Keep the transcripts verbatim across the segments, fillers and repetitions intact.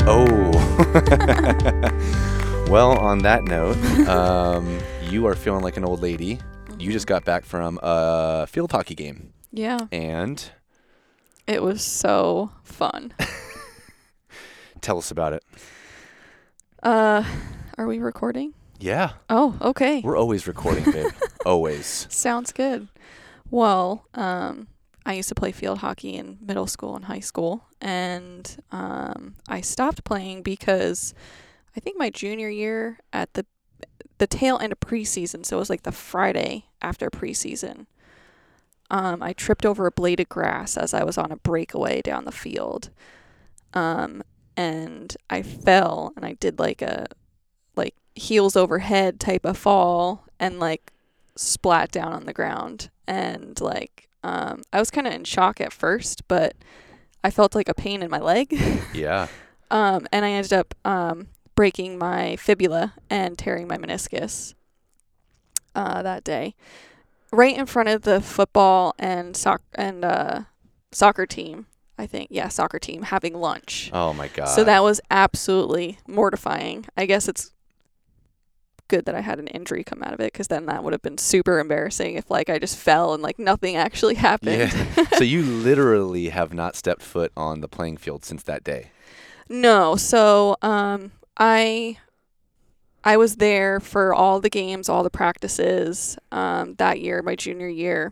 Oh. Well, on that note, um, you are feeling like an old lady. You just got back from a field hockey game. Yeah. And It was so fun. tell us about it. Uh, are we recording? Yeah. Oh, okay. We're always recording, babe. Always. Sounds good. Well, um, I used to play field hockey in middle school and high school, and um, I stopped playing because I think my junior year at the the tail end of preseason, so it was like the Friday after preseason, um, I tripped over a blade of grass as I was on a breakaway down the field, um, and I fell, and I did like a like heels over head type of fall, and like splat down on the ground, and like um, I was kind of in shock at first, but I felt like a pain in my leg. Yeah. Um, and I ended up um, breaking my fibula and tearing my meniscus uh, that day, right in front of the football and soc- and uh, soccer team. I think, yeah, soccer team having lunch. Oh, my God. So that was absolutely mortifying. I guess it's good that I had an injury come out of it, because then that would have been super embarrassing if like I just fell and like nothing actually happened. Yeah. So you literally have not stepped foot on the playing field since that day. No, so um, I I was there for all the games, all the practices um, that year, my junior year,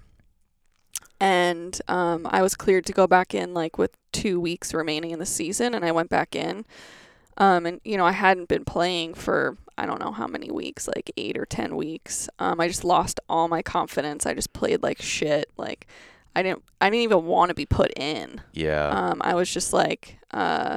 and um, I was cleared to go back in like with two weeks remaining in the season, and I went back in, um, and you know I hadn't been playing for I don't know how many weeks, like eight or ten weeks. Um, I just lost all my confidence. I just played like shit. Like I didn't I didn't even want to be put in. Yeah. Um, I was just like. Uh,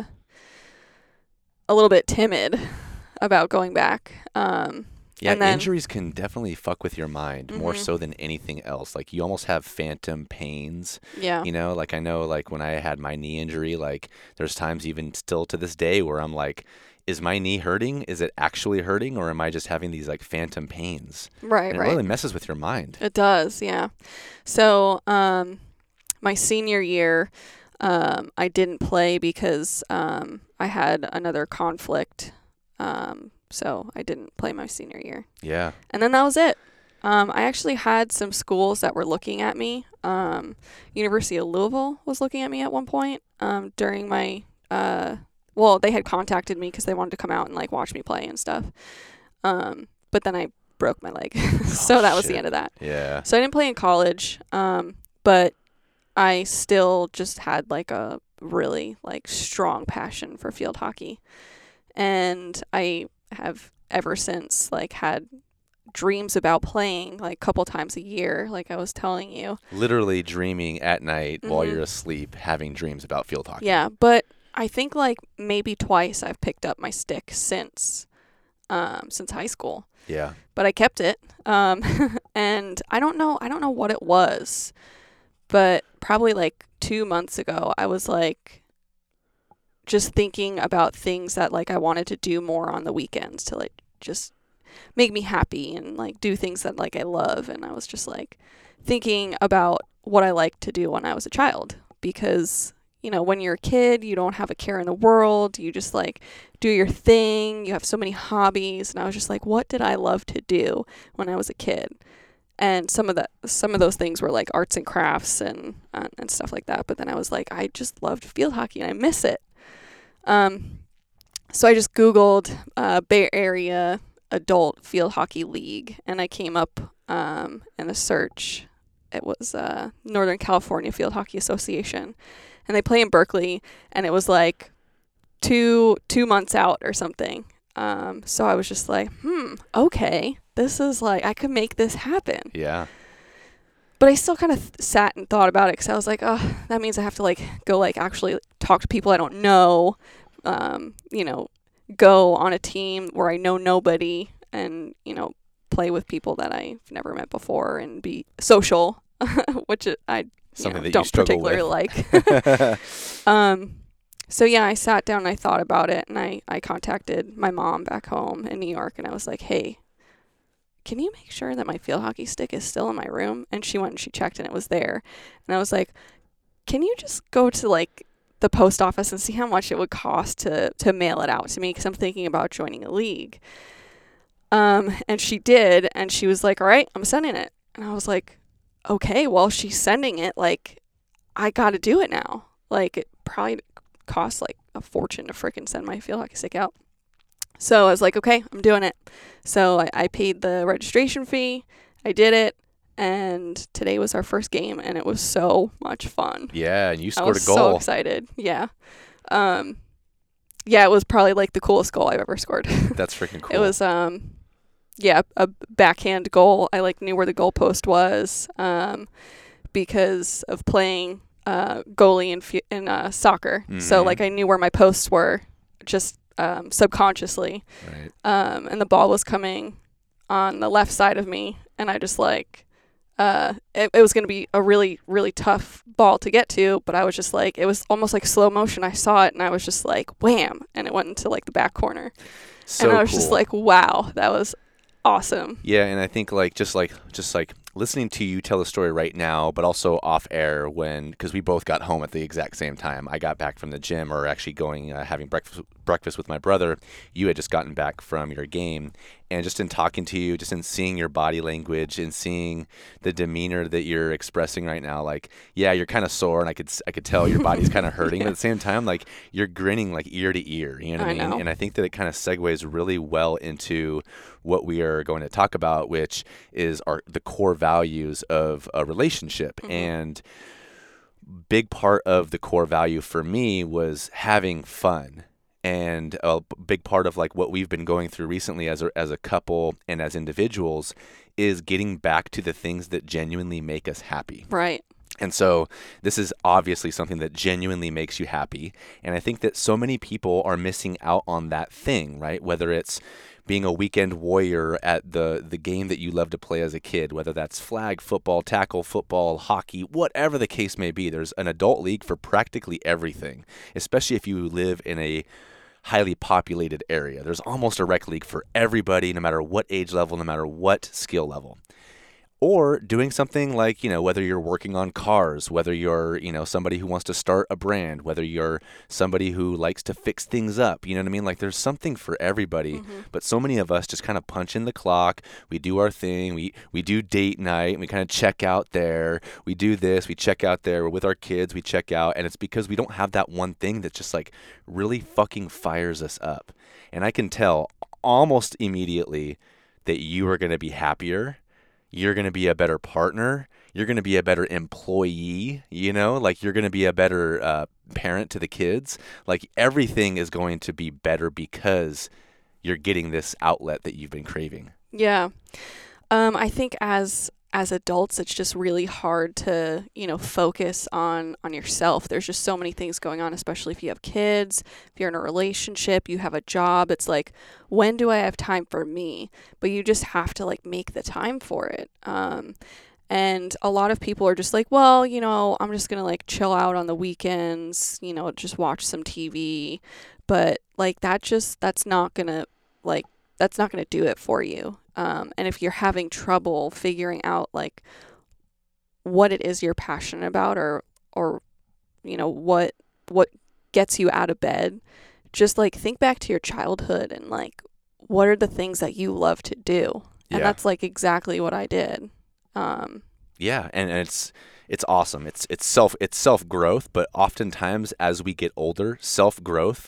a little bit timid about going back. Um, yeah, and then, injuries can definitely fuck with your mind mm-hmm. more so than anything else. Like, you almost have phantom pains. Yeah. You know, like, I know, like, when I had my knee injury, like, there's times even still to this day where I'm like, is my knee hurting? Is it actually hurting? Or am I just having these, like, phantom pains? Right, and it right. really messes with your mind. It does, yeah. So, um, my senior year, um, I didn't play because um, I had another conflict. Um, so I didn't play my senior year. Yeah. And then that was it. Um, I actually had some schools that were looking at me. Um, University of Louisville was looking at me at one point um, during my, uh, well, they had contacted me because they wanted to come out and like watch me play and stuff. Um, but then I broke my leg. so oh, that was shit. the end of that. Yeah. So I didn't play in college, um, but I still just had like a really like strong passion for field hockey. And I have ever since like had dreams about playing like a couple times a year, like I was telling you. Literally dreaming at night mm-hmm. while you're asleep, having dreams about field hockey. Yeah, but I think like maybe twice I've picked up my stick since um, since high school. Yeah. But I kept it. Um, and I don't know, I don't know what it was. But probably like two months ago, I was like just thinking about things that like I wanted to do more on the weekends to like just make me happy and like do things that like I love. And I was just like thinking about what I liked to do when I was a child, because, you know, when you're a kid, you don't have a care in the world. You just like do your thing. You have so many hobbies. And I was just like, what did I love to do when I was a kid? And some of that, some of those things were like arts and crafts and uh, and stuff like that. But then I was like, I just loved field hockey and I miss it. Um, so I just Googled uh, Bay Area Adult Field Hockey League, and I came up um, in a search. It was uh, Northern California Field Hockey Association, and they play in Berkeley. And it was like two two months out or something. Um, so I was just like, hmm, okay. This is like, I could make this happen. Yeah. But I still kind of th- sat and thought about it, because I was like, oh, that means I have to like go like actually talk to people I don't know, um, you know, go on a team where I know nobody, and, you know, play with people that I've never met before and be social, which I you Something know, that don't you struggle particularly with. like. um, so yeah, I sat down and I thought about it, and I, I contacted my mom back home in New York, and I was like, hey, can you make sure that my field hockey stick is still in my room? And she went and she checked, and it was there. And I was like, can you just go to like the post office and see how much it would cost to to mail it out to me because I'm thinking about joining a league. Um, and she did, and she was like, all right, I'm sending it. And I was like, okay, well, she's sending it. Like, I got to do it now. Like, it probably costs like a fortune to freaking send my field hockey stick out. So I was like, okay, I'm doing it. So I, I paid the registration fee. I did it. And today was our first game, and it was so much fun. Yeah, and you I scored was a goal. so excited. Yeah. Um, yeah, it was probably like the coolest goal I've ever scored. That's freaking cool. It was, um, yeah, a backhand goal. I like knew where the goalpost was, um, because of playing uh goalie in fu- in uh, soccer. Mm-hmm. So like I knew where my posts were, just um, subconsciously. Right. Um, and the ball was coming on the left side of me, and I just like. Uh, it, it was going to be a really, really tough ball to get to, but I was just like, it was almost like slow motion. I saw it and I was just like, wham, and it went into like the back corner. So and I was cool. just like, wow, that was awesome. Yeah, and I think like just like just like listening to you tell the story right now, but also off air when because we both got home at the exact same time. I got back from the gym, or actually going uh, having breakfast breakfast with my brother. You had just gotten back from your game, and just in talking to you, just in seeing your body language and seeing the demeanor that you're expressing right now, like yeah, you're kind of sore, and I could I could tell your body's kind of hurting, yeah. But at the same time, like you're grinning like ear to ear. You know what I, I mean? Know. And I think that it kind of segues really well into what we are going to talk about, which is our the core values of a relationship. Mm-hmm. And big part of the core value for me was having fun. And a big part of like what we've been going through recently as a, as a couple and as individuals is getting back to the things that genuinely make us happy. Right. And so this is obviously something that genuinely makes you happy. And I think that so many people are missing out on that thing, right? Whether it's being a weekend warrior at the, the game that you love to play as a kid, whether that's flag football, tackle football, hockey, whatever the case may be. There's an adult league for practically everything, especially if you live in a highly populated area. There's almost a rec league for everybody, no matter what age level, no matter what skill level. Or doing something like, you know, whether you're working on cars, whether you're, you know, somebody who wants to start a brand, whether you're somebody who likes to fix things up, you know what I mean? Like there's something for everybody, mm-hmm. But so many of us just kind of punch in the clock. We do our thing. We, we do date night and we kind of check out there. We do this, we check out there. We're with our kids, we check out. And it's because we don't have that one thing that just like really fucking fires us up. And I can tell almost immediately that you are going to be happier. You're going to be a better partner. You're going to be a better employee, you know, like you're going to be a better uh, parent to the kids. Like everything is going to be better because you're getting this outlet that you've been craving. Yeah. Um, I think as as adults, it's just really hard to, you know, focus on, on yourself. There's just so many things going on, especially if you have kids, if you're in a relationship, you have a job. It's like, when do I have time for me? But you just have to like make the time for it. Um, and a lot of people are just like, well, you know, I'm just going to like chill out on the weekends, you know, just watch some T V. But like that just, that's not going to like, that's not going to do it for you. Um, and if you're having trouble figuring out like what it is you're passionate about or, or, you know, what, what gets you out of bed, just like think back to your childhood and like, what are the things that you love to do? And yeah. That's like exactly what I did. Um, yeah. And, and it's, it's awesome. It's, it's self, it's self-growth, but oftentimes as we get older, self-growth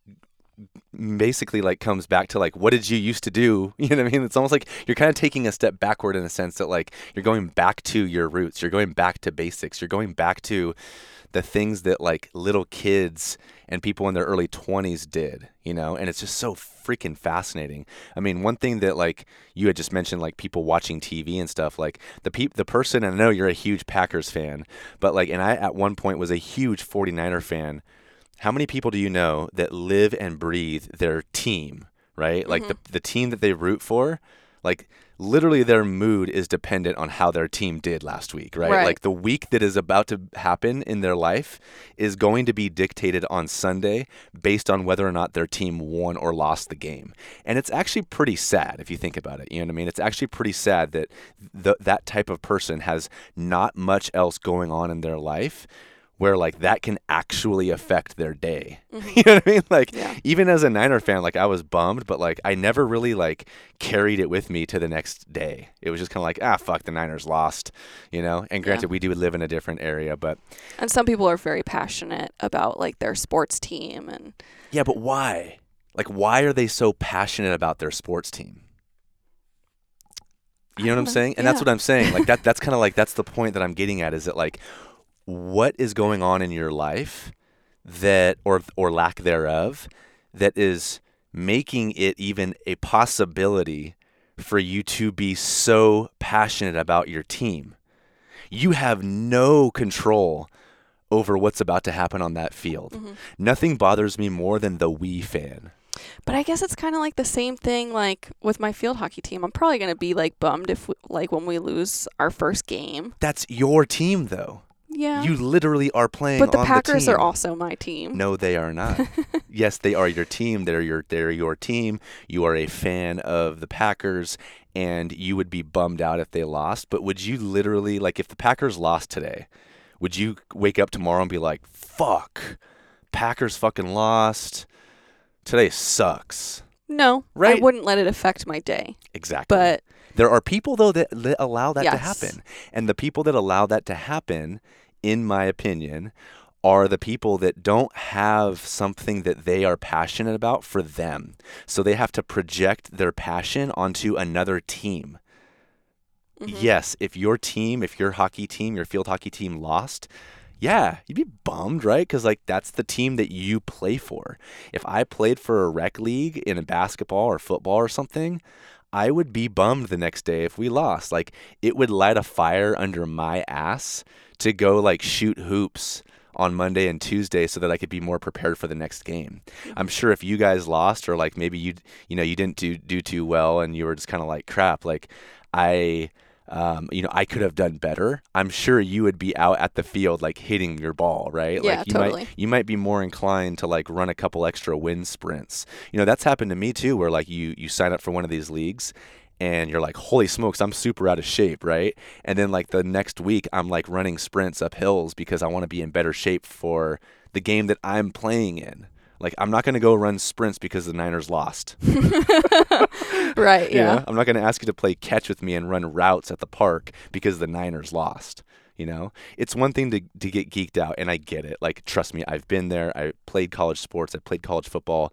basically like comes back to like, what did you used to do? You know what I mean? It's almost like you're kind of taking a step backward in a sense that like you're going back to your roots. You're going back to basics. You're going back to the things that like little kids and people in their early twenties did, you know? And it's just so freaking fascinating. I mean, one thing that like you had just mentioned, like people watching T V and stuff, like the pe- the person, and I know you're a huge Packers fan, but like, and I at one point was a huge forty-niner fan. How many people do you know that live and breathe their team, right? Mm-hmm. Like the the team that they root for, like literally their mood is dependent on how their team did last week, right? Right. Like the week that is about to happen in their life is going to be dictated on Sunday based on whether or not their team won or lost the game. And it's actually pretty sad if you think about it. You know what I mean? It's actually pretty sad that the, that type of person has not much else going on in their life where like that can actually affect their day. Mm-hmm. You know what I mean? Like Yeah. even as a Niner fan, like I was bummed, but like I never really like carried it with me to the next day. It was just kind of like, ah, fuck, the Niners lost, you know? And granted, Yeah. we do live in a different area, but And some people are very passionate about like their sports team and yeah, but why? Like why are they so passionate about their sports team? You know what I'm know. saying? And Yeah. that's what I'm saying. Like that that's kind of like that's the point that I'm getting at, is that like what is going on in your life that or or lack thereof that is making it even a possibility for you to be so passionate about your team. You have no control over what's about to happen on that field. Mm-hmm. Nothing bothers me more than the we fan. But I guess it's kind of like the same thing like with my field hockey team. I'm probably going to be like bummed if we, like when we lose our first game. That's your team though. Yeah. You literally are playing but the on Packers the team. are also my team. No, they are not. Yes, they are your team. They're your they're your team. You are a fan of the Packers, and you would be bummed out if they lost. But would you literally, like, if the Packers lost today, would you wake up tomorrow and be like, "Fuck, Packers fucking lost. Today sucks." No, Right? I wouldn't let it affect my day. Exactly. But there are people though that, that allow that to Yes. happen, and the people that allow that to happen, in my opinion, are the people that don't have something that they are passionate about for them. So they have to project their passion onto another team. mhm. Yes, if your team, if your hockey team, your field hockey team lost, yeah, you'd be bummed, right? Because like that's the team that you play for. If I played for a rec league in a basketball or football or something, I would be bummed the next day if we lost. Like it would light a fire under my ass to go like shoot hoops on Monday and Tuesday so that I could be more prepared for the next game. I'm sure if you guys lost, or like maybe you you know you didn't do do too well and you were just kind of like crap, like I um, you know, I could have done better. I'm sure you would be out at the field like hitting your ball, right? Yeah, like you totally. might you might be more inclined to like run a couple extra wind sprints. You know, that's happened to me too, where like you you sign up for one of these leagues and you're like, holy smokes, I'm super out of shape, right? And then like the next week I'm like running sprints up hills because I want to be in better shape for the game that I'm playing in. Like I'm not going to go run sprints because the Niners lost. Right, You yeah. know? I'm not going to ask you to play catch with me and run routes at the park because the Niners lost. You know, it's one thing to, to get geeked out, and I get it. Like, trust me, I've been there. I played college sports. I played college football.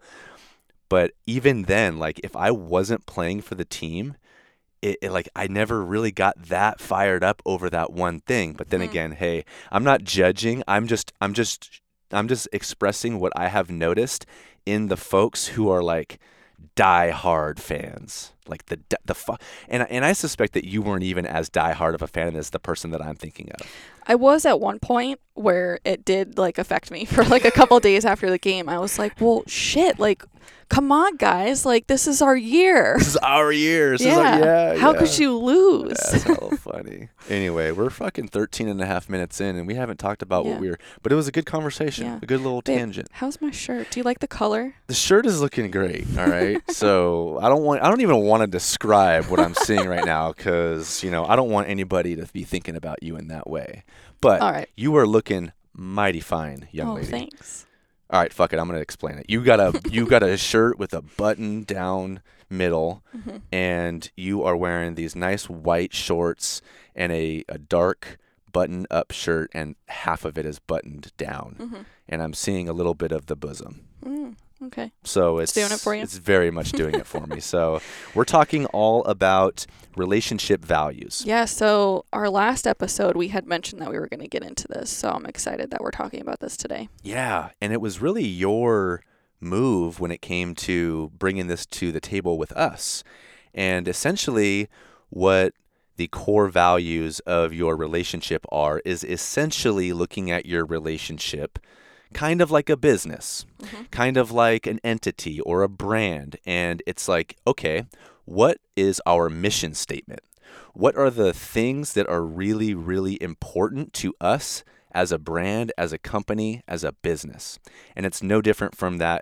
But even then, like, if I wasn't playing for the team, it, it like I never really got that fired up over that one thing. But then Mm. again, hey, I'm not judging. I'm just, I'm just, I'm just expressing what I have noticed in the folks who are like die-hard fans, like the the fu- and and I suspect that you weren't even as die-hard of a fan as the person that I'm thinking of. I was at one point where it did like affect me for like a couple days after the game. I was like, well, shit, like, come on, guys, like this is our year. This is our year. This yeah. is our, yeah. How yeah. could you lose? That's hella funny. Anyway, we're fucking thirteen and a half minutes in, and we haven't talked about Yeah. what we were, but it was a good conversation, Yeah. a good little Babe, tangent. How's my shirt? Do you like the color? The shirt is looking great. All right. So I don't want, I don't even want to describe what I'm seeing right now because, you know, I don't want anybody to be thinking about you in that way. But All right. you are looking mighty fine, young oh, lady. thanks. All right, fuck it. I'm gonna explain it. You got a you got a shirt with a button down middle, Mm-hmm. and you are wearing these nice white shorts and a, a dark button up shirt, and half of it is buttoned down. Mm-hmm. And I'm seeing a little bit of the bosom. Mm, okay. So it's doing it for you? It's very much doing it for me. So we're talking all about relationship values. Yeah, so our last episode, we had mentioned that we were going to get into this. So I'm excited that we're talking about this today. Yeah, and it was really your move when it came to bringing this to the table with us. And essentially what the core values of your relationship are is essentially looking at your relationship kind of like a business, Mm-hmm. kind of like an entity or a brand. And it's like, okay, what is our mission statement? What are the things that are really, really important to us as a brand, as a company, as a business? And it's no different from that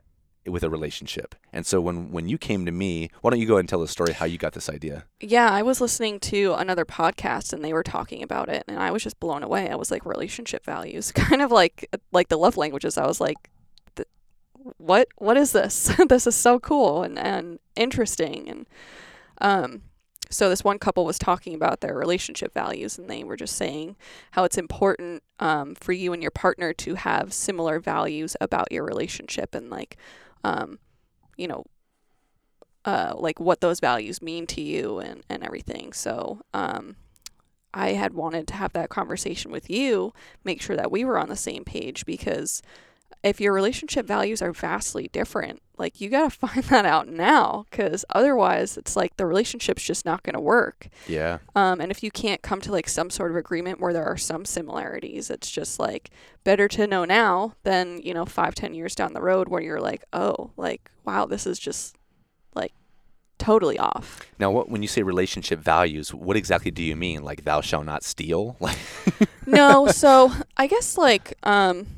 with a relationship. And so when, when you came to me, why don't you go ahead and tell the story how you got this idea? Yeah, I was listening to another podcast and they were talking about it and I was just blown away. I was like, relationship values, kind of like like the love languages. I was like, what what is this? This is so cool and, and interesting. And um so this one couple was talking about their relationship values and they were just saying how it's important um, for you and your partner to have similar values about your relationship and like, um, you know, uh, like what those values mean to you and, and everything. So um, I had wanted to have that conversation with you, make sure that we were on the same page because if your relationship values are vastly different, like you got to find that out now because otherwise it's like the relationship's just not going to work. Yeah. Um, and if you can't come to like some sort of agreement where there are some similarities, it's just like better to know now than, you know, five, ten years down the road where you're like, oh, like, wow, this is just like totally off. Now, what when you say relationship values, what exactly do you mean? Like thou shalt not steal? Like No, so I guess like, um,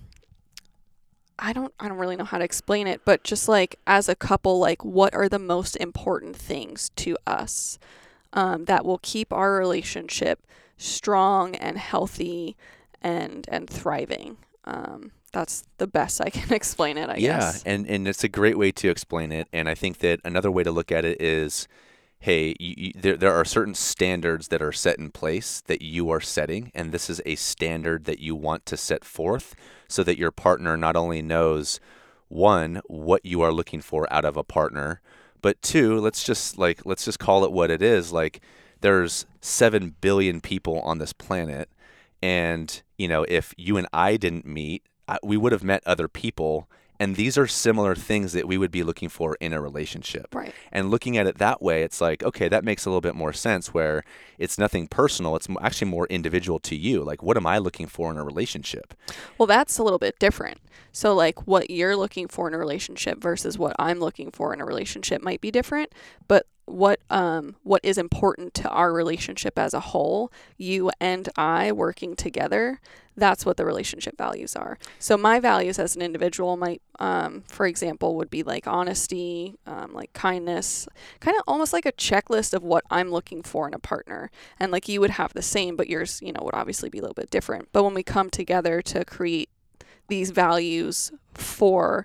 I don't I don't really know how to explain it, but just like as a couple, like what are the most important things to us um, that will keep our relationship strong and healthy and and thriving? Um, that's the best I can explain it, I yeah, guess. and and it's a great way to explain it. And I think that another way to look at it is, hey, you, you, there there are certain standards that are set in place that you are setting, and this is a standard that you want to set forth so that your partner not only knows, one, what you are looking for out of a partner, but two, let's just like let's just call it what it is. Like there's seven billion people on this planet, and you know if you and I didn't meet, I, we would have met other people. And these are similar things that we would be looking for in a relationship. Right. And looking at it that way, it's like, okay, that makes a little bit more sense where it's nothing personal. It's actually more individual to you. Like, what am I looking for in a relationship? Well, that's a little bit different. So like what you're looking for in a relationship versus what I'm looking for in a relationship might be different, but what um what is important to our relationship as a whole, you and I working together, that's what the relationship values are. So my values as an individual might um for example would be like honesty, um like kindness, kind of almost like a checklist of what I'm looking for in a partner. And like you would have the same, but yours, you know, would obviously be a little bit different. But when we come together to create these values for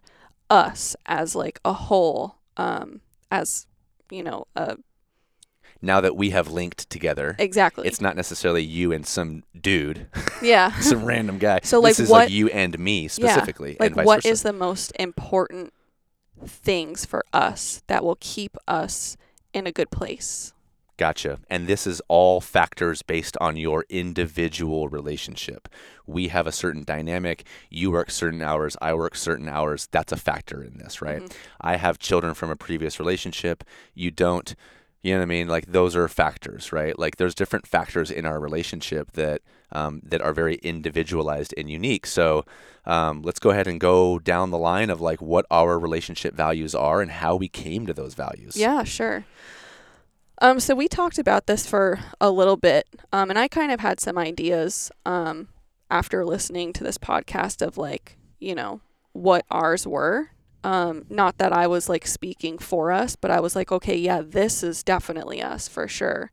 us as like a whole, um as you know, uh, now that we have linked together, exactly, it's not necessarily you and some dude, yeah, some random guy. So like this is what, like you and me specifically, yeah, like and vice what versa. is the most important things for us that will keep us in a good place? Gotcha. And this is all factors based on your individual relationship. We have a certain dynamic. You work certain hours. I work certain hours. That's a factor in this, right? Mm-hmm. I have children from a previous relationship. You don't. You know what I mean? Like those are factors, right? Like there's different factors in our relationship that um, that are very individualized and unique. So um, let's go ahead and go down the line of like what our relationship values are and how we came to those values. Yeah, sure. Um, so we talked about this for a little bit, um, and I kind of had some ideas um, after listening to this podcast of like, you know, what ours were. Um, not that I was like speaking for us, but I was like, okay, yeah, this is definitely us for sure.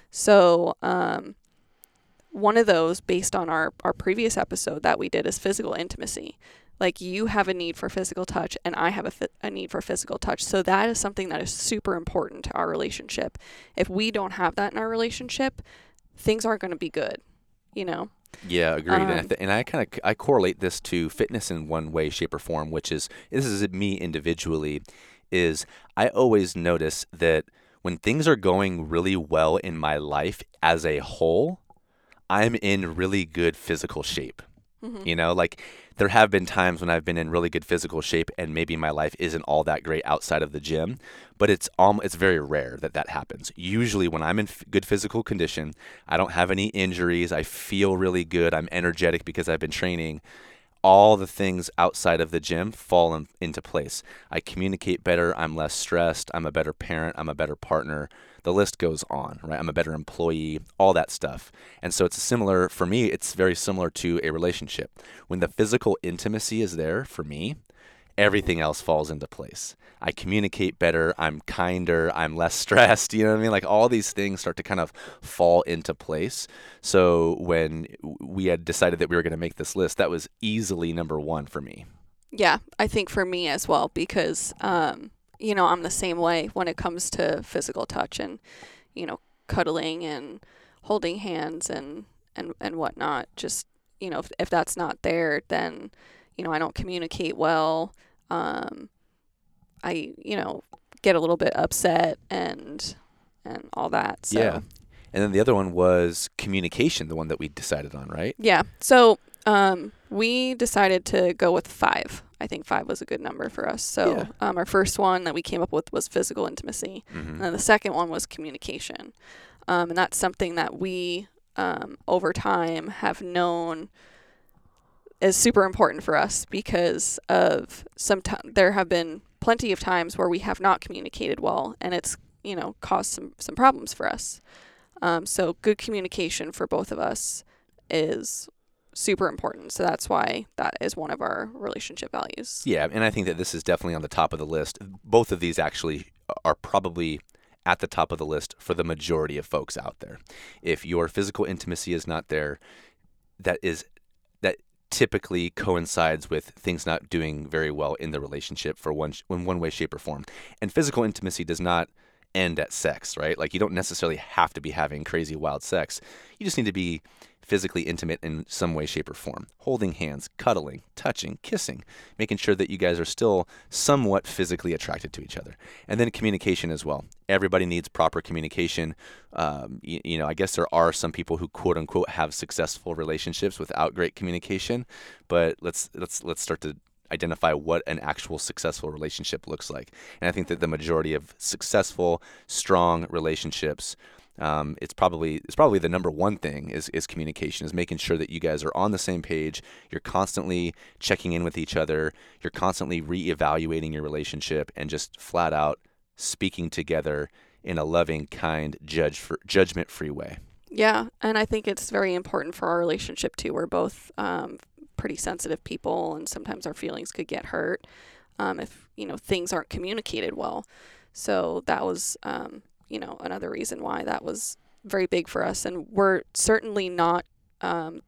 So um, one of those based on our, our previous episode that we did is physical intimacy. Like you have a need for physical touch and I have a, fi- a need for physical touch. So that is something that is super important to our relationship. If we don't have that in our relationship, things aren't going to be good, you know? Yeah, agreed. Um, and I, th- and I kind of I correlate this to fitness in one way, shape, or form, which is this is me individually. Is I always notice that when things are going really well in my life as a whole, I'm in really good physical shape. Mm-hmm. You know, like there have been times when I've been in really good physical shape and maybe my life isn't all that great outside of the gym, but it's um, it's very rare that that happens. Usually when I'm in f- good physical condition, I don't have any injuries, I feel really good, I'm energetic because I've been training, all the things outside of the gym fall in, into place. I communicate better, I'm less stressed, I'm a better parent, I'm a better partner. The list goes on, right? I'm a better employee, all that stuff. And so it's similar, for me, it's very similar to a relationship. When the physical intimacy is there for me, everything else falls into place. I communicate better, I'm kinder, I'm less stressed, you know what I mean? Like all these things start to kind of fall into place. So when we had decided that we were going to make this list, that was easily number one for me. Yeah, I think for me as well, because, um, you know, I'm the same way when it comes to physical touch and, you know, cuddling and holding hands and, and, and whatnot. Just, you know, if, if that's not there, then, you know, I don't communicate well. Um, I, you know, get a little bit upset and, and all that. So. Yeah. And then the other one was communication, the one that we decided on, right? Yeah. So, um, we decided to go with five. I think five was a good number for us. So, Yeah. um, our first one that we came up with was physical intimacy. Mm-hmm. And then the second one was communication. Um, and that's something that we, um, over time have known is super important for us because of some t- there have been plenty of times where we have not communicated well and it's, you know, caused some, some problems for us. Um, so good communication for both of us is super important. So that's why that is one of our relationship values. Yeah, and I think that this is definitely on the top of the list. Both of these actually are probably at the top of the list for the majority of folks out there. If your physical intimacy is not there, that is that typically coincides with things not doing very well in the relationship for one in one way, shape, or form. And physical intimacy does not end at sex, right? Like you don't necessarily have to be having crazy wild sex. You just need to be physically intimate in some way, shape, or form. Holding hands, cuddling, touching, kissing, making sure that you guys are still somewhat physically attracted to each other. And then communication as well. Everybody needs proper communication. Um, you, you know, I guess there are some people who quote unquote have successful relationships without great communication, but let's let's let's start to identify what an actual successful relationship looks like. And I think that the majority of successful, strong relationships, um, it's probably it's probably the number one thing is is communication, is making sure that you guys are on the same page. You're constantly checking in with each other. You're constantly reevaluating your relationship and just flat out speaking together in a loving, kind, judge for, judgment-free way. Yeah, and I think it's very important for our relationship too. We're both um, pretty sensitive people, and sometimes our feelings could get hurt um, if you know things aren't communicated well. So that was um, you know another reason why that was very big for us. And we're certainly not, um,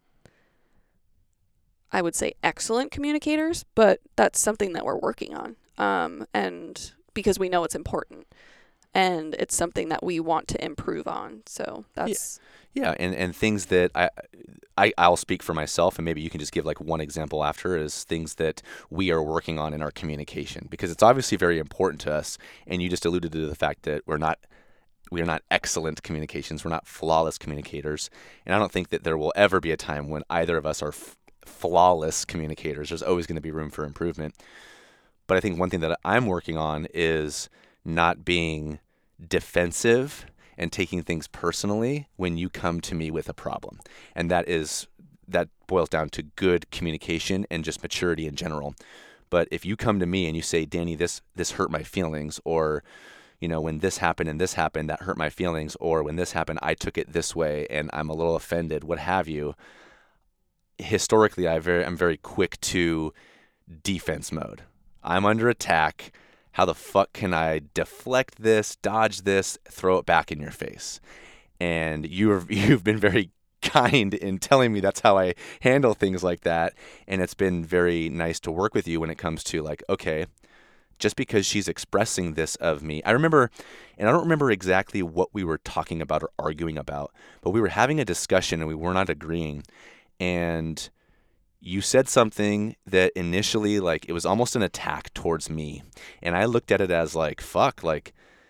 I would say, excellent communicators, but that's something that we're working on. Um, and because we know it's important. And it's something that we want to improve on. So that's... Yeah, yeah. And, and things that I, I, I'll speak for myself, and maybe you can just give like one example after, is things that we are working on in our communication. Because it's obviously very important to us, and you just alluded to the fact that we're not we are not excellent communications. We're not flawless communicators. And I don't think that there will ever be a time when either of us are f- flawless communicators. There's always going to be room for improvement. But I think one thing that I'm working on is not being defensive and taking things personally when you come to me with a problem. And that is that boils down to good communication and just maturity in general. But if you come to me and you say, Danny, this this hurt my feelings, or you know, when this happened and this happened, that hurt my feelings, or when this happened, I took it this way and I'm a little offended, what have you. Historically, I very I'm very quick to defense mode. I'm under attack. How the fuck can I deflect this, dodge this, throw it back in your face? And you've you've been very kind in telling me that's how I handle things like that. And it's been very nice to work with you when it comes to like, okay, just because she's expressing this of me. I remember, and I don't remember exactly what we were talking about or arguing about, but we were having a discussion and we were not agreeing. And you said something that initially, like, it was almost an attack towards me. And I looked at it as like, fuck, like,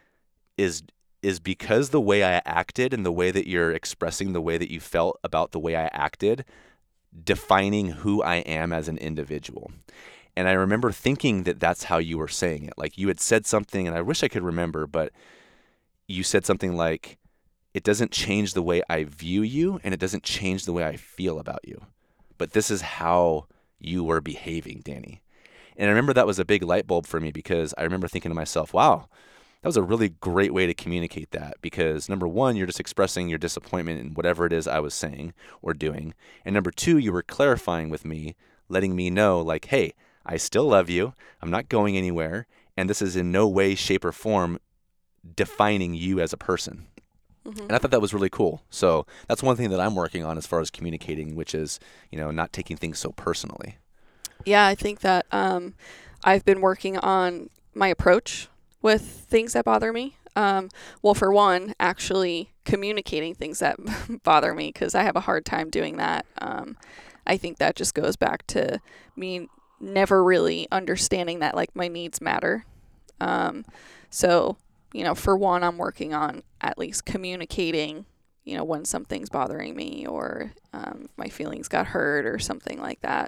is is because the way I acted and the way that you're expressing the way that you felt about the way I acted, defining who I am as an individual. And I remember thinking that that's how you were saying it. Like, you had said something, and I wish I could remember, but you said something like, it doesn't change the way I view you, and it doesn't change the way I feel about you. But this is how you were behaving, Danny. And I remember that was a big light bulb for me, because I remember thinking to myself, wow, that was a really great way to communicate that. Because number one, you're just expressing your disappointment in whatever it is I was saying or doing. And number two, you were clarifying with me, letting me know like, hey, I still love you. I'm not going anywhere. And this is in no way, shape, or form defining you as a person. Mm-hmm. And I thought that was really cool. So that's one thing that I'm working on as far as communicating, which is, you know, not taking things so personally. Yeah, I think that um, I've been working on my approach with things that bother me. Um, well, for one, actually communicating things that bother me, because I have a hard time doing that. Um, I think that just goes back to me never really understanding that, like, my needs matter. Um, so, you know, for one, I'm working on at least communicating, you know, when something's bothering me or um, my feelings got hurt or something like that.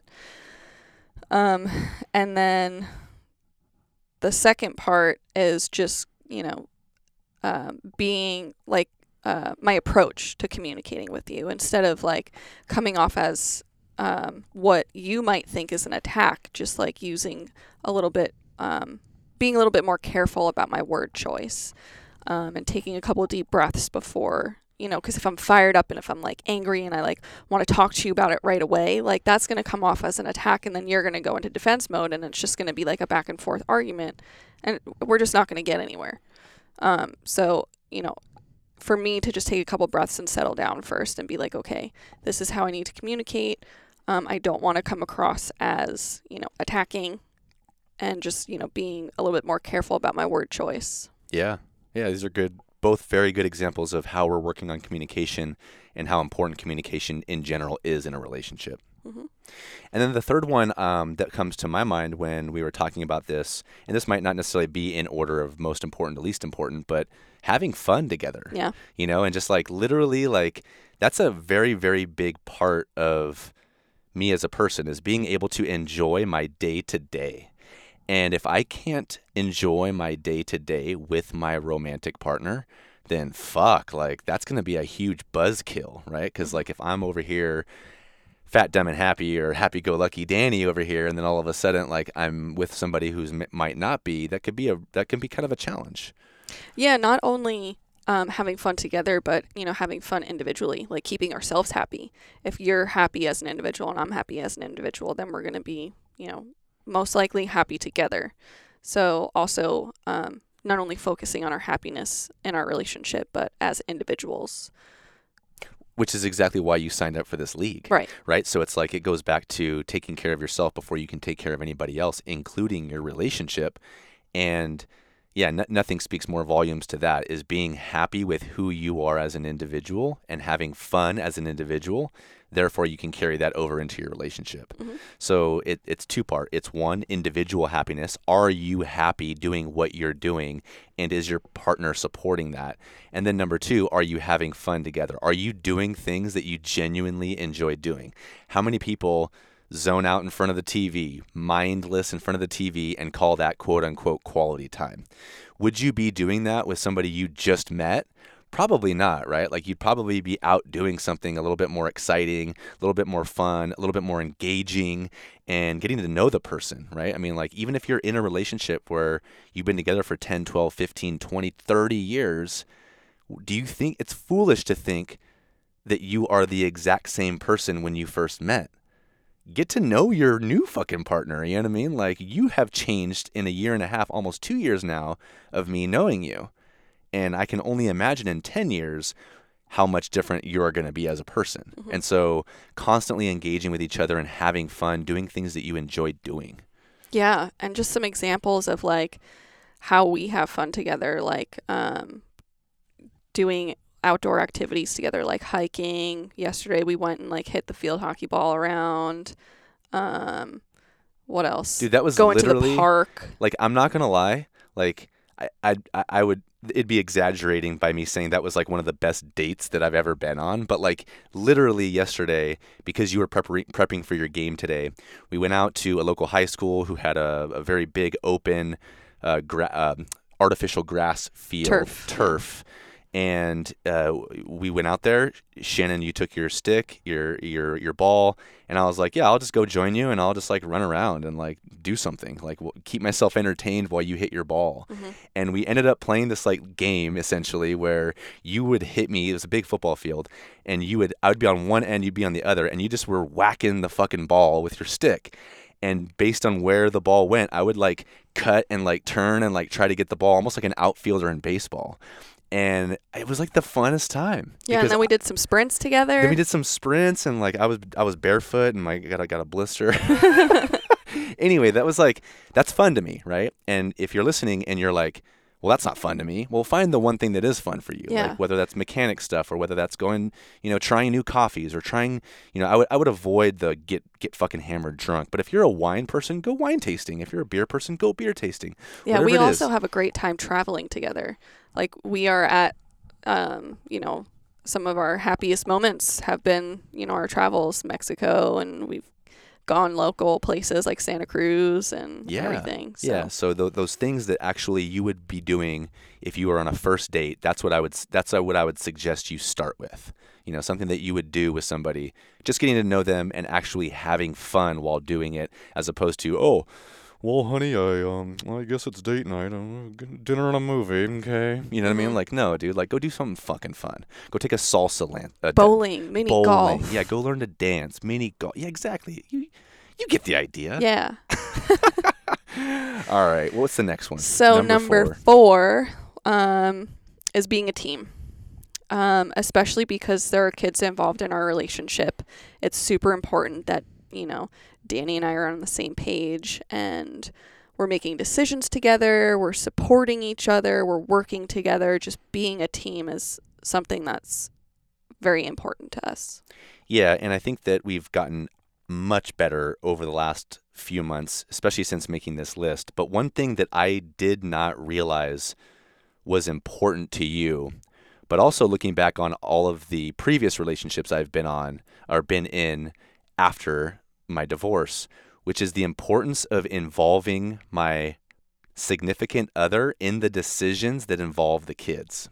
Um, and then the second part is just, you know, um, being like uh, my approach to communicating with you, instead of like coming off as um, what you might think is an attack, just like using a little bit, um, being a little bit more careful about my word choice, um, and taking a couple of deep breaths before, you know, because if I'm fired up and if I'm like angry and I like want to talk to you about it right away, like that's going to come off as an attack, and then you're going to go into defense mode, and it's just going to be like a back and forth argument, and we're just not going to get anywhere. Um, so, you know, for me to just take a couple breaths and settle down first and be like, okay, this is how I need to communicate. Um, I don't want to come across as, you know, attacking, and just, you know, being a little bit more careful about my word choice. Yeah. Yeah, these are good, both very good examples of how we're working on communication and how important communication in general is in a relationship. Mm-hmm. And then the third one um, that comes to my mind when we were talking about this, and this might not necessarily be in order of most important to least important, but having fun together. Yeah. You know, and just like literally like that's a very, very big part of me as a person, is being able to enjoy my day to day. And if I can't enjoy my day to day with my romantic partner, then fuck, like that's going to be a huge buzzkill, right? Because like if I'm over here fat, dumb, and happy, or happy-go-lucky Danny over here, and then all of a sudden like I'm with somebody who's m- might not be, that could be a that can be kind of a challenge. Yeah, not only um, having fun together, but, you know, having fun individually, like keeping ourselves happy. If you're happy as an individual and I'm happy as an individual, then we're going to be, you know, most likely happy together. So also um, not only focusing on our happiness in our relationship, but as individuals. Which is exactly why you signed up for this league. Right. Right. So it's like it goes back to taking care of yourself before you can take care of anybody else, including your relationship. And yeah, n- nothing speaks more volumes to that, is being happy with who you are as an individual and having fun as an individual. Therefore, you can carry that over into your relationship. Mm-hmm. So it, it's two part. It's one, individual happiness. Are you happy doing what you're doing? And is your partner supporting that? And then number two, are you having fun together? Are you doing things that you genuinely enjoy doing? How many people zone out in front of the T V, mindless in front of the T V, and call that quote unquote quality time? Would you be doing that with somebody you just met? Probably not, right? Like you'd probably be out doing something a little bit more exciting, a little bit more fun, a little bit more engaging, and getting to know the person, right? I mean, like even if you're in a relationship where you've been together for ten, twelve, fifteen, twenty, thirty years, do you think it's foolish to think that you are the exact same person when you first met? Get to know your new fucking partner, you know what I mean? Like you have changed in a year and a half, almost two years now of me knowing you. And I can only imagine in ten years how much different you're going to be as a person. Mm-hmm. And so constantly engaging with each other and having fun, doing things that you enjoy doing. Yeah. And just some examples of like how we have fun together, like um, doing outdoor activities together, like hiking. Yesterday we went and like hit the field hockey ball around. Um, what else? Dude, that was going literally, to the park. Like, I'm not going to lie. Like, I, I, I would, it'd be exaggerating by me saying that was like one of the best dates that I've ever been on. But like literally yesterday, because you were prepping prepping for your game today, we went out to a local high school who had a, a very big open uh, gra- uh, artificial grass field, turf. turf. And uh, we went out there. Shannon, you took your stick, your your your ball, and I was like, yeah, I'll just go join you, and I'll just like run around and like do something, like w- keep myself entertained while you hit your ball. Mm-hmm. And we ended up playing this like game essentially where you would hit me. It was a big football field, and you would I would be on one end, you'd be on the other, and you just were whacking the fucking ball with your stick. And based on where the ball went, I would like cut and like turn and like try to get the ball almost like an outfielder in baseball. And it was like the funnest time. Yeah, and then we did some sprints together. Then we did some sprints, and like I was I was barefoot, and like I got, I got a blister. Anyway, that was like, that's fun to me, right? And if you're listening and you're like, well, that's not fun to me, well, find the one thing that is fun for you. Yeah. Like whether that's mechanic stuff or whether that's going, you know, trying new coffees or trying, you know, I would I would avoid the get get fucking hammered drunk. But if you're a wine person, go wine tasting. If you're a beer person, go beer tasting. Yeah, Whatever we it also is. have a great time traveling together. Like we are at, um, you know, some of our happiest moments have been, you know, our travels, Mexico, and we've gone local places like Santa Cruz and Yeah. everything. So. Yeah. So th- those things that actually you would be doing if you were on a first date, that's what I would s- that's what I would suggest you start with. You know, something that you would do with somebody, just getting to know them and actually having fun while doing it, as opposed to, oh, well, honey, I um, well, I guess it's date night. Uh, dinner and a movie, okay? You know what I mean? Mhm. Like, no, dude. Like, go do something fucking fun. Go take a salsa land. Uh, Bowling, mini bowling. golf. Yeah, go learn to dance. Mini golf. Yeah, exactly. You you get the idea. Yeah. All right. What's the next one? So Number number, four. four, um, is being a team. Um, especially because there are kids involved in our relationship. It's super important that, you know, Danny and I are on the same page and we're making decisions together, we're supporting each other, we're working together. Just being a team is something that's very important to us. Yeah, and I think that we've gotten much better over the last few months, especially since making this list. But one thing that I did not realize was important to you, but also looking back on all of the previous relationships I've been on or been in after my divorce, which is the importance of involving my significant other in the decisions that involve the kids.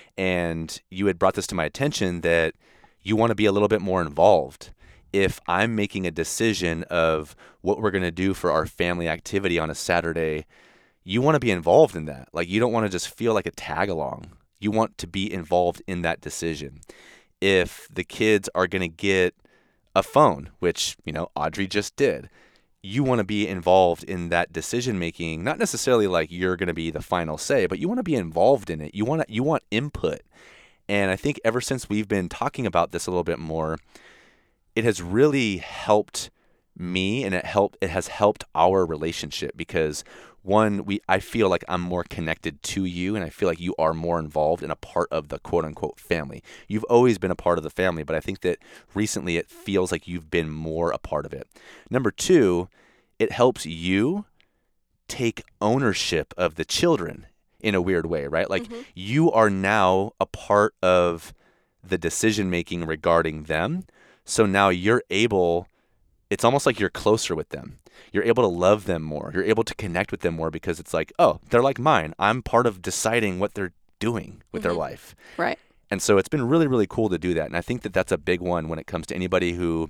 And you had brought this to my attention that you want to be a little bit more involved. If I'm making a decision of what we're going to do for our family activity on a Saturday, you want to be involved in that. Like, you don't want to just feel like a tag along. You want to be involved in that decision. If the kids are going to get a phone, which, you know, Audrey just did, you want to be involved in that decision making, not necessarily like you're going to be the final say, but you want to be involved in it. You want to, you want input. And I think ever since we've been talking about this a little bit more, it has really helped me, and it helped it has helped our relationship because one, we I feel like I'm more connected to you, and I feel like you are more involved and a part of the quote unquote family. You've always been a part of the family, but I think that recently it feels like you've been more a part of it. Number two, it helps you take ownership of the children in a weird way, right? Like Mhm. you are now a part of the decision making regarding them. So now you're able, it's almost like you're closer with them. You're able to love them more. You're able to connect with them more because it's like, oh, they're like mine. I'm part of deciding what they're doing with their Mhm. life. Right. And so it's been really, really cool to do that. And I think that that's a big one when it comes to anybody who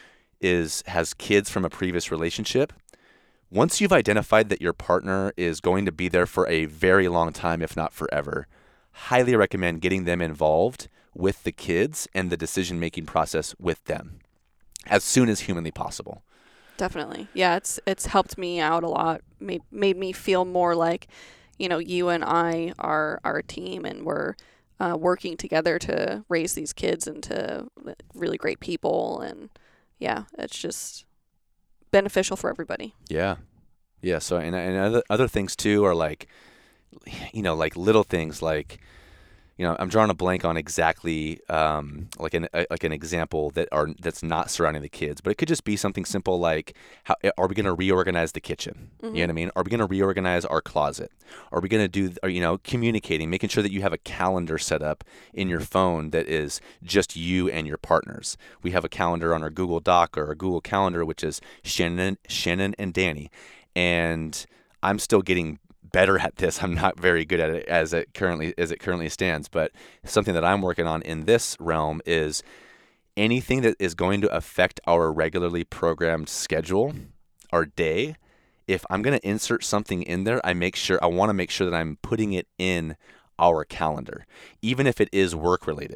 is has kids from a previous relationship. Once you've identified that your partner is going to be there for a very long time, if not forever, highly recommend getting them involved with the kids and the decision-making process with them as soon as humanly possible. Definitely. Yeah, it's it's helped me out a lot. Made made me feel more like, you know, you and I are our team and we're uh, working together to raise these kids into really great people. And yeah, it's just beneficial for everybody. Yeah. Yeah. So, and, and other, other things too are like, you know, like little things like, you know, I'm drawing a blank on exactly um, like an a, like an example that are that's not surrounding the kids, but it could just be something simple like, how are we going to reorganize the kitchen? Mm-hmm. You know what I mean? Are we going to reorganize our closet? Are we going to do, or, you know, communicating, making sure that you have a calendar set up in your phone that is just you and your partners. We have a calendar on our Google Doc or our Google Calendar, which is Shannon, Shannon and Danny, and I'm still getting better at this. I'm not very good at it as it currently as it currently stands, but something that I'm working on in this realm is anything that is going to affect our regularly programmed schedule, our day. If I'm going to insert something in there, I make sure I want to make sure that I'm putting it in our calendar, even if it is work related.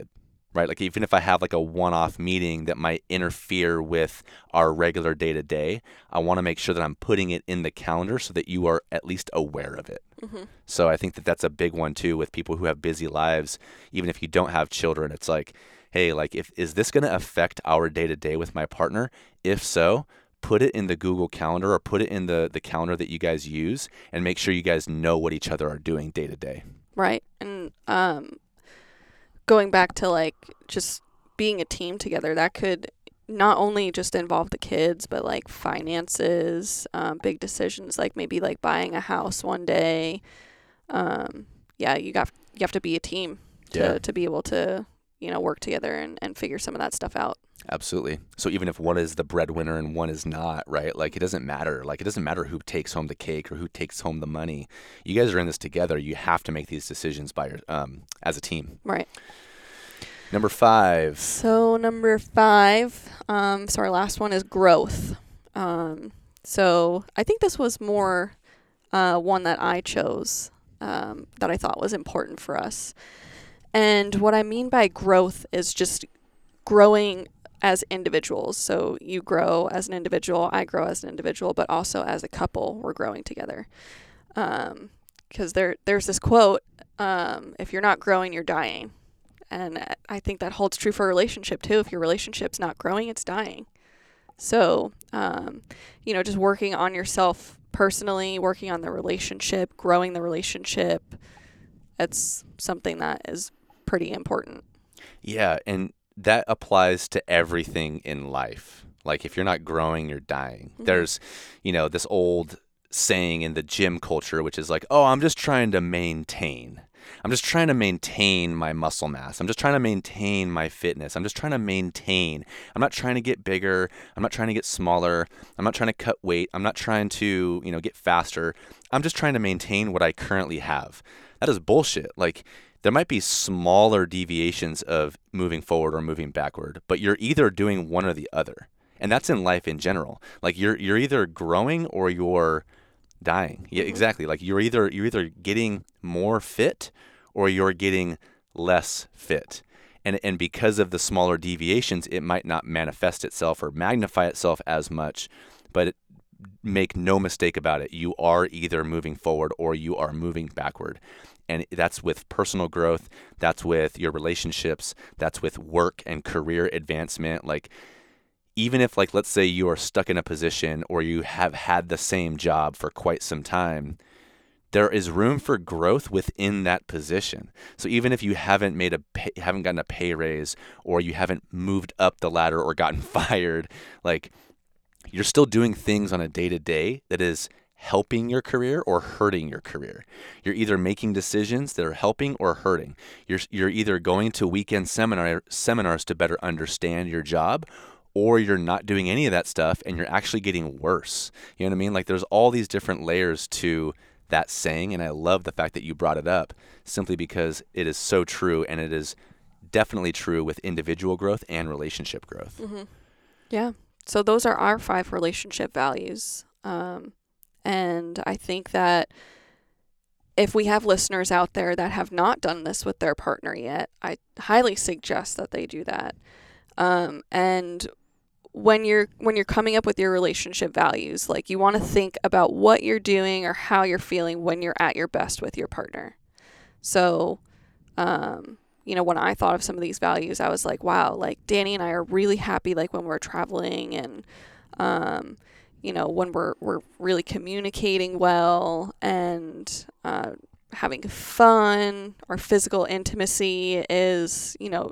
right? Like even if I have like a one-off meeting that might interfere with our regular day-to-day, I want to make sure that I'm putting it in the calendar so that you are at least aware of it. Mm-hmm. So I think that that's a big one too with people who have busy lives. Even if you don't have children, it's like, hey, like if is this going to affect our day-to-day with my partner? If so, put it in the Google Calendar or put it in the, the calendar that you guys use and make sure you guys know what each other are doing day to day. Right. And um, going back to like just being a team together, that could not only just involve the kids, but like finances, um, big decisions, like maybe like buying a house one day. Um, yeah, you got you have to be a team to, Yeah. to be able to, you know, work together and, and figure some of that stuff out. Absolutely. So even if one is the breadwinner and one is not, right? Like it doesn't matter. Like it doesn't matter who takes home the cake or who takes home the money. You guys are in this together. You have to make these decisions by your um as a team. Right. Number five. So number five, um, so our last one is growth. Um, so I think this was more uh, one that I chose um, that I thought was important for us. And what I mean by growth is just growing as individuals. So you grow as an individual, I grow as an individual, but also as a couple, we're growing together. Um, 'cause there, there's this quote, um, if you're not growing, you're dying. And I think that holds true for a relationship too. If your relationship's not growing, it's dying. So, um, you know, just working on yourself personally, working on the relationship, growing the relationship, it's something that is pretty important. Yeah, and that applies to everything in life. Like if you're not growing, you're dying. Mm-hmm. There's, you know, this old saying in the gym culture, which is like, oh, I'm just trying to maintain. I'm just trying to maintain my muscle mass. I'm just trying to maintain my fitness. I'm just trying to maintain. I'm not trying to get bigger. I'm not trying to get smaller. I'm not trying to cut weight. I'm not trying to, you know, get faster. I'm just trying to maintain what I currently have. That is bullshit. Like there might be smaller deviations of moving forward or moving backward, but you're either doing one or the other. And that's in life in general. Like you're you're either growing or you're dying. Yeah, Mm-hmm. exactly. Like you're either you're either getting more fit or you're getting less fit. And and because of the smaller deviations, it might not manifest itself or magnify itself as much, but it, make no mistake about it, you are either moving forward or you are moving backward. And that's with personal growth, that's with your relationships, that's with work and career advancement. Like even if, like, let's say you are stuck in a position or you have had the same job for quite some time, there is room for growth within that position. So even if you haven't made a pay, haven't gotten a pay raise or you haven't moved up the ladder or gotten fired, like you're still doing things on a day-to-day that is helping your career or hurting your career. You're either making decisions that are helping or hurting. You're you're either going to weekend seminar seminars to better understand your job, or you're not doing any of that stuff and you're actually getting worse. You know what I mean? Like there's all these different layers to that saying, and I love the fact that you brought it up simply because it is so true, and it is definitely true with individual growth and relationship growth. Mm-hmm. Yeah. So those are our five relationship values. Um, and I think that if we have listeners out there that have not done this with their partner yet, I highly suggest that they do that. Um, and when you're when you're coming up with your relationship values, like you want to think about what you're doing or how you're feeling when you're at your best with your partner. So, um, you know, when I thought of some of these values, I was like, wow, like Danny and I are really happy, like when we're traveling and, um, you know, when we're we're really communicating well and uh, having fun. Our physical intimacy is, you know,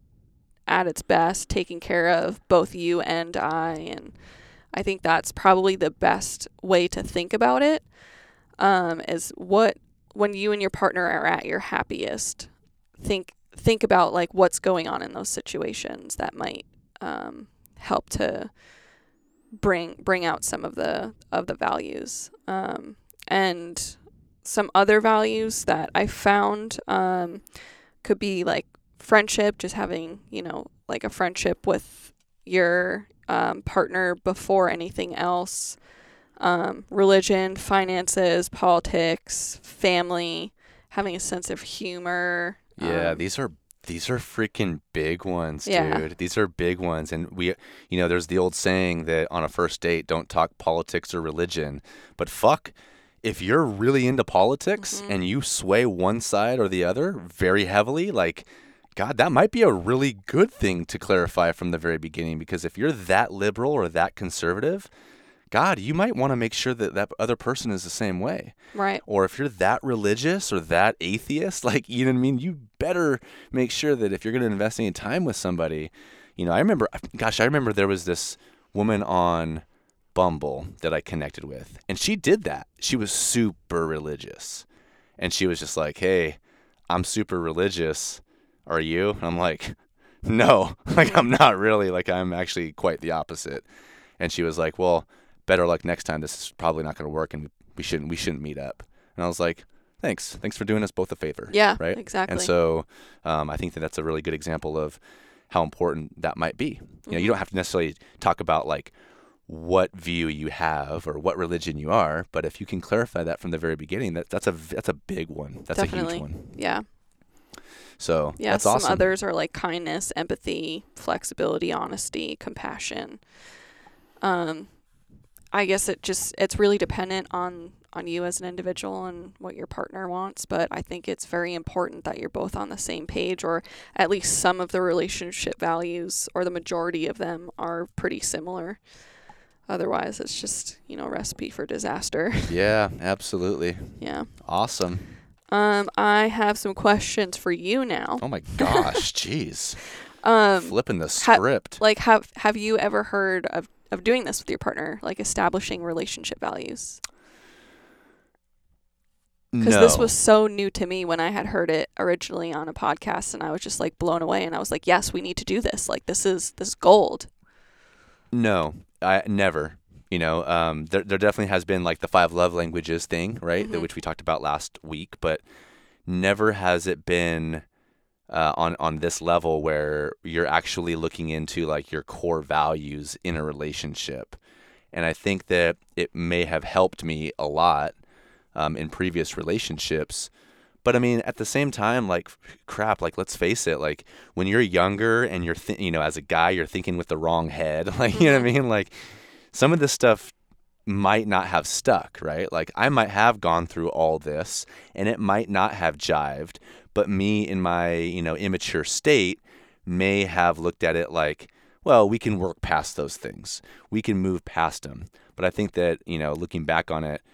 at its best, taking care of both you and I. And I think that's probably the best way to think about it, um, is what, when you and your partner are at your happiest, think, think about like what's going on in those situations that might, um, help to bring, bring out some of the, of the values. Um, and some other values that I found, um, could be like friendship, just having, you know, like a friendship with your um, partner before anything else. Um, religion, finances, politics, family, having a sense of humor. Yeah, Um, these are These are freaking big ones, Yeah. dude. These are big ones. And we, you know, there's the old saying that on a first date, don't talk politics or religion. But fuck, if you're really into politics Mhm. and you sway one side or the other very heavily, like, God, that might be a really good thing to clarify from the very beginning. Because if you're that liberal or that conservative, God, you might want to make sure that that other person is the same way. Right. Or if you're that religious or that atheist, like, you know what I mean? You better make sure that if you're going to invest any time with somebody, you know, I remember, gosh, I remember there was this woman on Bumble that I connected with, and she did that. She was super religious. And she was just like, hey, I'm super religious. Are you? And I'm like, no, like, I'm not really. Like, I'm actually quite the opposite. And she was like, well, better luck next time. This is probably not going to work, and we shouldn't we shouldn't meet up. And I was like, thanks. Thanks for doing us both a favor. Yeah, Right? exactly. And so um, I think that that's a really good example of how important that might be. You know, you don't have to necessarily talk about, like, what view you have or what religion you are, but if you can clarify that from the very beginning, that that's a that's a big one. That's Definitely. a huge one. Yeah. So Yeah. that's some awesome. others are like kindness, empathy, flexibility, honesty, compassion. Um, I guess it just it's really dependent on on you as an individual and what your partner wants, but I think it's very important that you're both on the same page, or at least some of the relationship values or the majority of them are pretty similar. Otherwise, it's just, you know, recipe for disaster. Yeah, absolutely. Yeah. Awesome. Um, I have some questions for you now. Oh my gosh, jeez. Um, Flipping the ha- script. like have have you ever heard of of doing this with your partner, like establishing relationship values? Because No. this was so new to me when I had heard it originally on a podcast, and I was just like blown away, and I was like, yes, we need to do this. Like, this is this is gold. No, I never. You know, um, there there definitely has been like the five love languages thing, right? That Mhm. which we talked about last week, but never has it been uh, on on this level where you're actually looking into like your core values in a relationship. And I think that it may have helped me a lot um, in previous relationships. But I mean, at the same time, like, crap, like, let's face it, like, when you're younger and you're, th- you know, as a guy, you're thinking with the wrong head, like, you know what I mean? Like, some of this stuff might not have stuck, right? Like, I might have gone through all this and it might not have jived, but me in my, you know, immature state may have looked at it like, well, we can work past those things. We can move past them. But I think that, you know, looking back on it,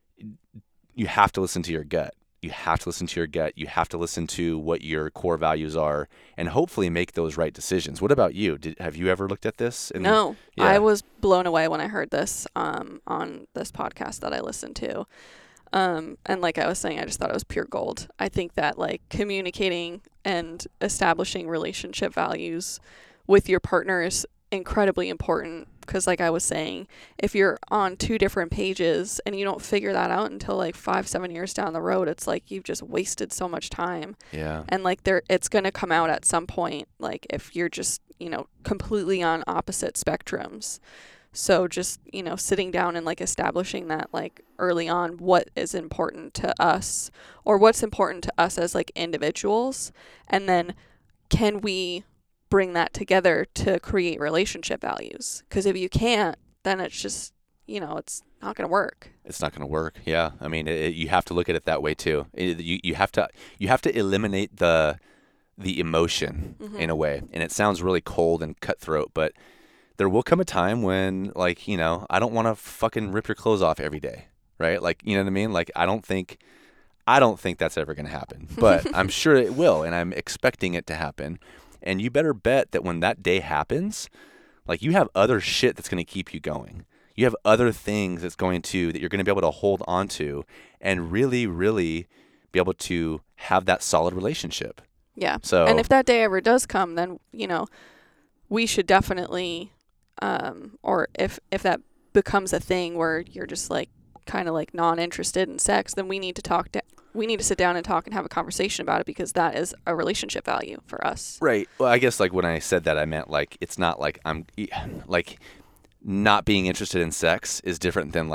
you have to listen to your gut. You have to listen to your gut. You have to listen to what your core values are and hopefully make those right decisions. What about you? Did, have you ever looked at this? And, No, yeah. I was blown away when I heard this um, on this podcast that I listened to. Um, and like I was saying, I just thought it was pure gold. I think that like communicating and establishing relationship values with your partner is incredibly important, because like I was saying, if you're on two different pages and you don't figure that out until like five, seven years down the road, it's like you've just wasted so much time. Yeah. And like there, it's going to come out at some point, like if you're just, you know, completely on opposite spectrums. So just, you know, sitting down and like establishing that like early on, what is important to us or what's important to us as like individuals. And then can we bring that together to create relationship values? Because if you can't, then it's just, you know, it's not going to work. It's not going to work. Yeah. I mean, it, it, you have to look at it that way too. It, you, you have to, you have to eliminate the, the emotion Mhm. in a way. And it sounds really cold and cutthroat, but there will come a time when, like, you know, I don't want to fucking rip your clothes off every day, right? Like, you know what I mean? Like, I don't think, I don't think that's ever going to happen, but I'm sure it will, and I'm expecting it to happen. And you better bet that when that day happens, like, you have other shit that's going to keep you going. You have other things that's going to, that you're going to be able to hold on to and really, really be able to have that solid relationship. Yeah. So, And if that day ever does come, then, you know, we should definitely, um, or if, if that becomes a thing where you're just like kind of like non-interested in sex, then we need to talk to, we need to sit down and talk and have a conversation about it, because that is a relationship value for us. right. Well, I guess like when I said that, I meant like, it's not like I'm like not being interested in sex is different than like,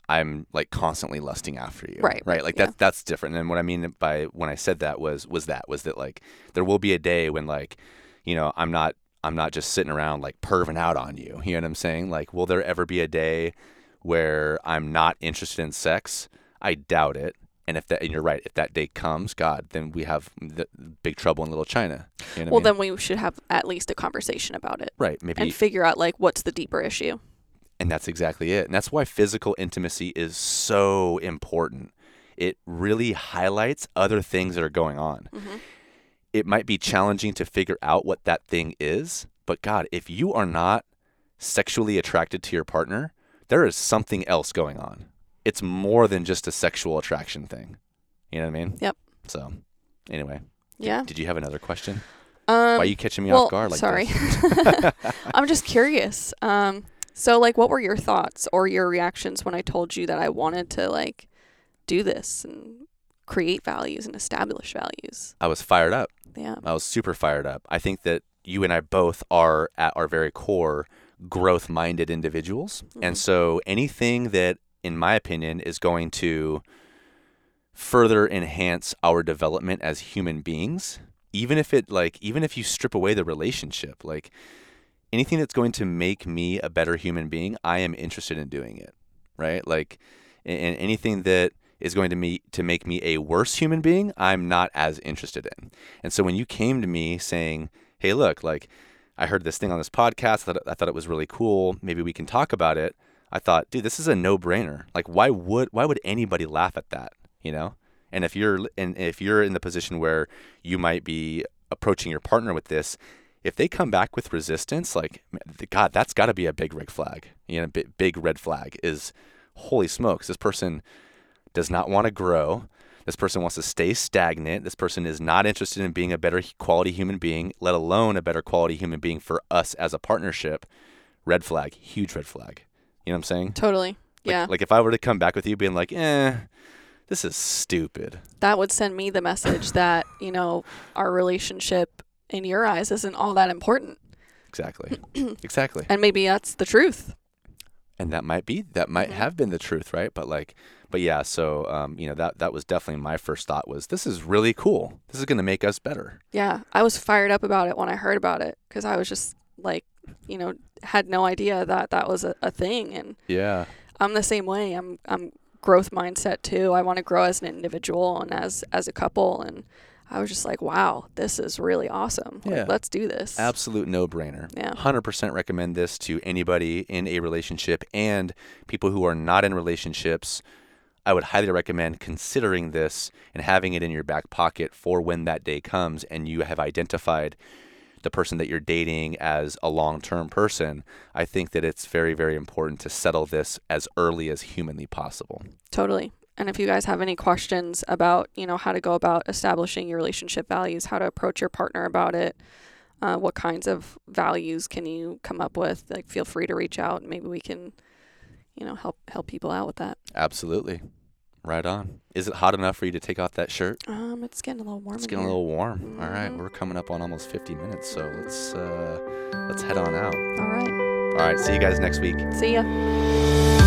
I'm like constantly lusting after you. Right, Right. right, Like yeah. that's that's different. And what I mean by when I said that was was that was that like there will be a day when like, you know, I'm not I'm not just sitting around like perving out on you. You know what I'm saying? Like, will there ever be a day where I'm not interested in sex? I doubt it. And if that, and you're right, if that day comes, God, then we have the big trouble in Little China. You know what Well, I mean? then we should have at least a conversation about it Right. Maybe. and figure out like what's the deeper issue. And that's exactly it. And that's why physical intimacy is so important. It really highlights other things that are going on. Mm-hmm. It might be challenging to figure out what that thing is, but God, if you are not sexually attracted to your partner, there is something else going on. It's more than just a sexual attraction thing. You know what I mean? Yep. So, anyway. Yeah. Did you have another question? Um, Why are you catching me well, off guard like sorry. this? I'm just curious. Um, so like, what were your thoughts or your reactions when I told you that I wanted to like do this and create values and establish values? I was fired up. Yeah. I was super fired up. I think that you and I both are at our very core growth-minded individuals. Mm-hmm. And so anything that, in my opinion, is going to further enhance our development as human beings, even if it like, even if you strip away the relationship, like anything that's going to make me a better human being, I am interested in doing it. Right? Like, and anything that is going to me to make me a worse human being, I'm not as interested in. And so when you came to me saying, hey, look, like I heard this thing on this podcast, I thought, I thought it was really cool. Maybe we can talk about it. I thought, dude, this is a no-brainer. Like, why would why would anybody laugh at that? You know? And if you're and if you're in the position where you might be approaching your partner with this, if they come back with resistance, like, God, that's got to be a big red flag. You know, big, big red flag is, holy smokes, this person does not want to grow. This person wants to stay stagnant. This person is not interested in being a better quality human being, let alone a better quality human being for us as a partnership. Red flag, huge red flag. You know what I'm saying? Totally. Like, Yeah. Like if I were to come back with you being like, eh, this is stupid. That would send me the message that, you know, our relationship in your eyes isn't all that important. Exactly. Exactly. And maybe that's the truth. And that might be, that might Mm-hmm. have been the truth, right? But like, but yeah, so, um, you know, that, that was definitely my first thought was, this is really cool. This is going to make us better. Yeah. I was fired up about it when I heard about it because I was just like, you know, had no idea that that was a, a thing. And Yeah. I'm the same way. I'm, I'm growth mindset too. I want to grow as an individual and as, as a couple. And I was just like, wow, this is really awesome. Like, Yeah. let's do this. Absolute no-brainer. Yeah. one hundred percent recommend this to anybody in a relationship and people who are not in relationships. I would highly recommend considering this and having it in your back pocket for when that day comes and you have identified the person that you're dating as a long-term person. I think that it's very, very important to settle this as early as humanly possible. Totally. And if you guys have any questions about, you know, how to go about establishing your relationship values, how to approach your partner about it, uh, what kinds of values can you come up with, like, feel free to reach out. Maybe we can, you know, help help people out with that. Absolutely. Right on. Is it hot enough for you to take off that shirt? Um, it's getting a little warm. It's in getting a here. little warm. All right, Mhm. we're coming up on almost fifty minutes, so let's uh, let's head on out. All right. All right, see you guys next week. See ya.